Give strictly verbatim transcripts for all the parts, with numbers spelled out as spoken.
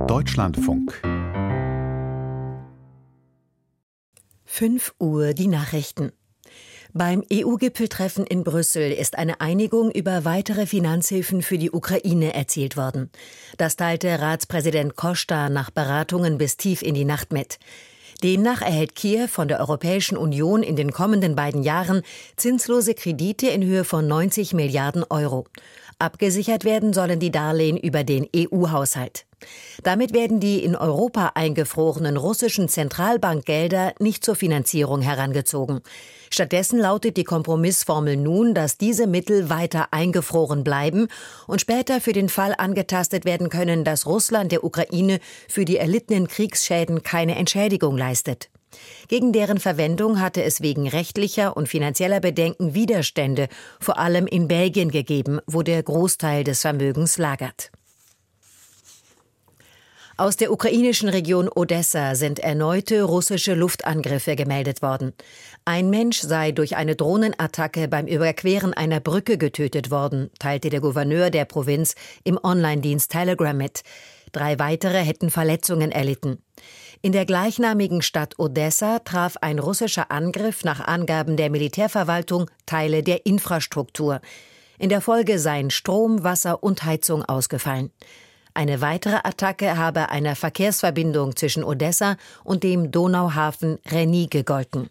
Deutschlandfunk. fünf Uhr die Nachrichten. Beim E U-Gipfeltreffen in Brüssel ist eine Einigung über weitere Finanzhilfen für die Ukraine erzielt worden. Das teilte Ratspräsident Costa nach Beratungen bis tief in die Nacht mit. Demnach erhält Kiew von der Europäischen Union in den kommenden beiden Jahren zinslose Kredite in Höhe von neunzig Milliarden Euro. Abgesichert werden sollen die Darlehen über den E U-Haushalt. Damit werden die in Europa eingefrorenen russischen Zentralbankgelder nicht zur Finanzierung herangezogen. Stattdessen lautet die Kompromissformel nun, dass diese Mittel weiter eingefroren bleiben und später für den Fall angetastet werden können, dass Russland der Ukraine für die erlittenen Kriegsschäden keine Entschädigung leistet. Gegen deren Verwendung hatte es wegen rechtlicher und finanzieller Bedenken Widerstände, vor allem in Belgien, gegeben, wo der Großteil des Vermögens lagert. Aus der ukrainischen Region Odessa sind erneute russische Luftangriffe gemeldet worden. Ein Mensch sei durch eine Drohnenattacke beim Überqueren einer Brücke getötet worden, teilte der Gouverneur der Provinz im Online-Dienst Telegram mit. Drei weitere hätten Verletzungen erlitten. In der gleichnamigen Stadt Odessa traf ein russischer Angriff nach Angaben der Militärverwaltung Teile der Infrastruktur. In der Folge seien Strom, Wasser und Heizung ausgefallen. Eine weitere Attacke habe einer Verkehrsverbindung zwischen Odessa und dem Donauhafen Reni gegolten.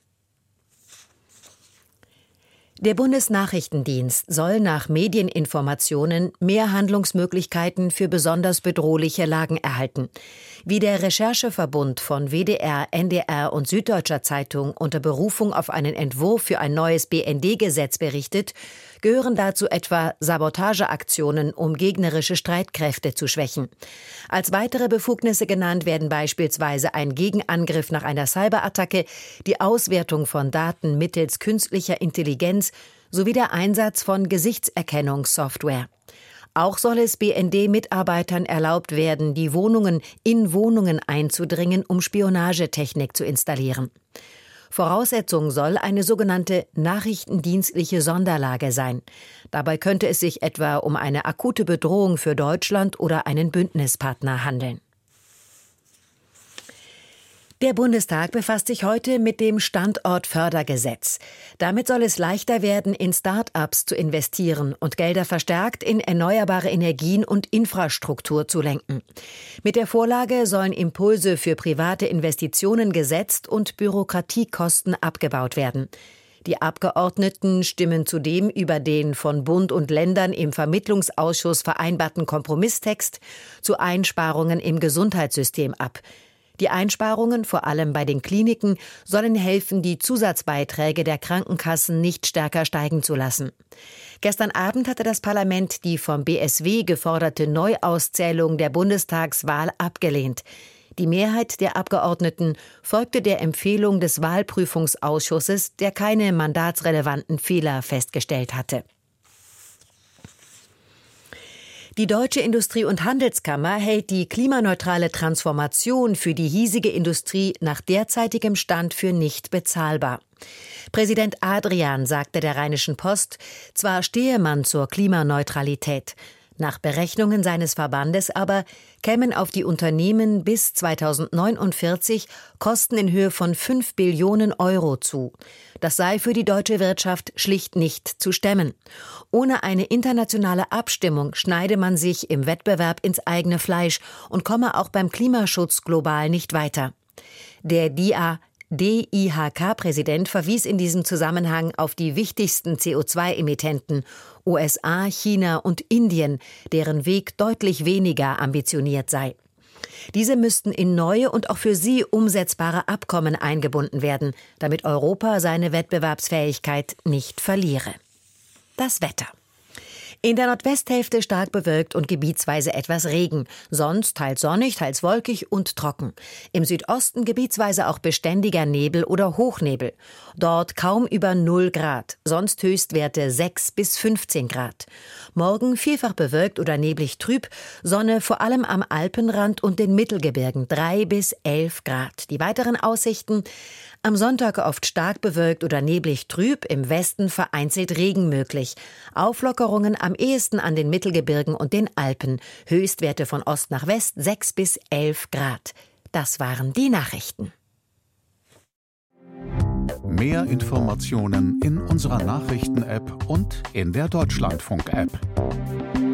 Der Bundesnachrichtendienst soll nach Medieninformationen mehr Handlungsmöglichkeiten für besonders bedrohliche Lagen erhalten. Wie der Rechercheverbund von W D R, N D R und Süddeutscher Zeitung unter Berufung auf einen Entwurf für ein neues B N D-Gesetz berichtet, gehören dazu etwa Sabotageaktionen, um gegnerische Streitkräfte zu schwächen. Als weitere Befugnisse genannt werden beispielsweise ein Gegenangriff nach einer Cyberattacke, die Auswertung von Daten mittels künstlicher Intelligenz sowie der Einsatz von Gesichtserkennungssoftware. Auch soll es B N D-Mitarbeitern erlaubt werden, die Wohnungen in Wohnungen einzudringen, um Spionagetechnik zu installieren. Voraussetzung soll eine sogenannte nachrichtendienstliche Sonderlage sein. Dabei könnte es sich etwa um eine akute Bedrohung für Deutschland oder einen Bündnispartner handeln. Der Bundestag befasst sich heute mit dem Standortfördergesetz. Damit soll es leichter werden, in Start-ups zu investieren und Gelder verstärkt in erneuerbare Energien und Infrastruktur zu lenken. Mit der Vorlage sollen Impulse für private Investitionen gesetzt und Bürokratiekosten abgebaut werden. Die Abgeordneten stimmen zudem über den von Bund und Ländern im Vermittlungsausschuss vereinbarten Kompromisstext zu Einsparungen im Gesundheitssystem ab. Die Einsparungen, vor allem bei den Kliniken, sollen helfen, die Zusatzbeiträge der Krankenkassen nicht stärker steigen zu lassen. Gestern Abend hatte das Parlament die vom B S W geforderte Neuauszählung der Bundestagswahl abgelehnt. Die Mehrheit der Abgeordneten folgte der Empfehlung des Wahlprüfungsausschusses, der keine mandatsrelevanten Fehler festgestellt hatte. Die Deutsche Industrie- und Handelskammer hält die klimaneutrale Transformation für die hiesige Industrie nach derzeitigem Stand für nicht bezahlbar. Präsident Adrian sagte der Rheinischen Post, zwar stehe man zur Klimaneutralität, nach Berechnungen seines Verbandes aber kämen auf die Unternehmen bis zweitausendneunundvierzig Kosten in Höhe von fünf Billionen Euro zu. Das sei für die deutsche Wirtschaft schlicht nicht zu stemmen. Ohne eine internationale Abstimmung schneide man sich im Wettbewerb ins eigene Fleisch und komme auch beim Klimaschutz global nicht weiter. Der D I H K-Präsident verwies in diesem Zusammenhang auf die wichtigsten C O zwei Emittenten U S A, China und Indien, deren Weg deutlich weniger ambitioniert sei. Diese müssten in neue und auch für sie umsetzbare Abkommen eingebunden werden, damit Europa seine Wettbewerbsfähigkeit nicht verliere. Das Wetter. In der Nordwesthälfte stark bewölkt und gebietsweise etwas Regen, sonst teils sonnig, teils wolkig und trocken. Im Südosten gebietsweise auch beständiger Nebel oder Hochnebel. Dort kaum über null Grad, sonst Höchstwerte sechs bis fünfzehn Grad. Morgen vielfach bewölkt oder neblig trüb, Sonne vor allem am Alpenrand und den Mittelgebirgen drei bis elf Grad. Die weiteren Aussichten: am Sonntag oft stark bewölkt oder neblig trüb, im Westen vereinzelt Regen möglich. Auflockerungen am ehesten an den Mittelgebirgen und den Alpen. Höchstwerte von Ost nach West sechs bis elf Grad. Das waren die Nachrichten. Mehr Informationen in unserer Nachrichten-App und in der Deutschlandfunk-App.